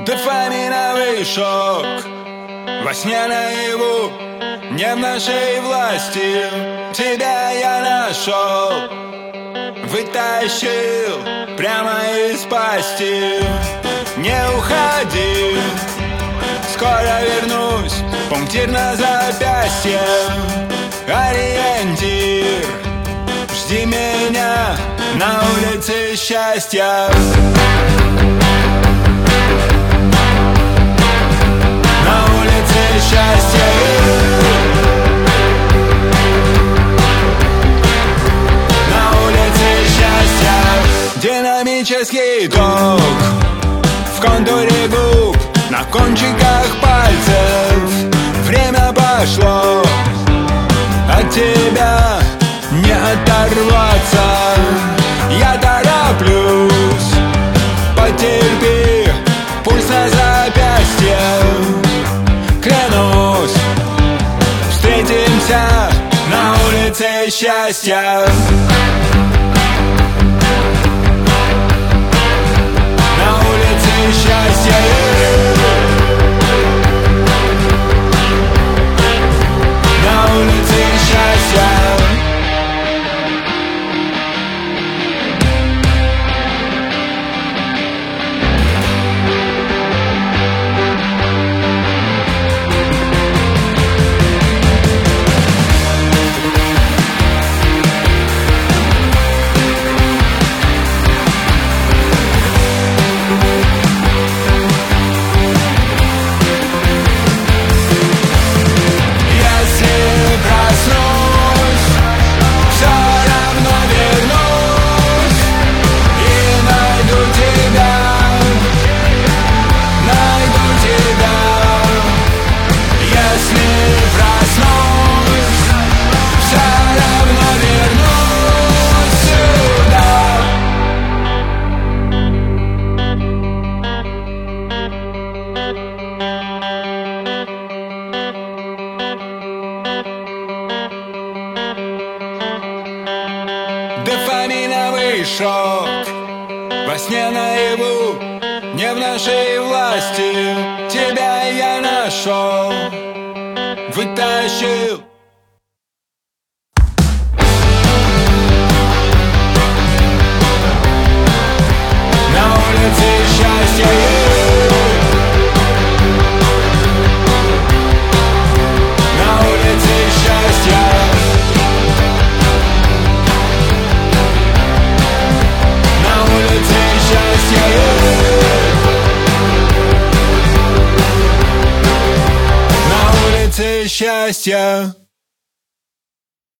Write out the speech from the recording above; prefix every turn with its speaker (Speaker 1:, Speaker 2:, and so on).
Speaker 1: Дофаминовый шок во сне наяву, не в нашей власти. Тебя я нашел, вытащил прямо из пасти. Не уходи, скоро вернусь, пунктир на запястье, ориентир. Жди меня на улице счастья. На улице счастья. На улице счастья. Динамический ток в контуре губ, на кончиках пальцев. Время пошло, от тебя не оторваться. Я тороплюсь, потерпи, пульс на запястье. Клянусь, встретимся на улице счастья. На улице счастья. На улице счастья. Дофаминовый шок во сне наяву, не в нашей власти. Тебя я нашел, вытащил. На улице счастья. На улице счастья. На улице счастья.